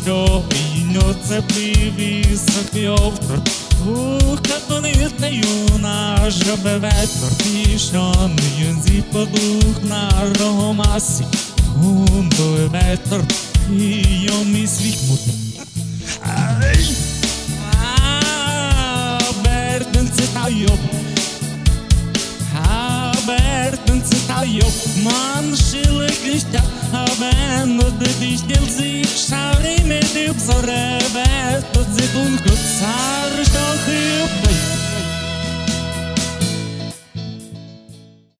что и нётся привисок ветер. Като не таю наша ветер, пишан янзи подух на ромаси. Junto el ветер, и yo мислих мута. Berten citajo, berten citajo, man schille Christa, wenn du dich still siehst, schau dir mit die Obsore, wird du sie dunkel, zar, stoch,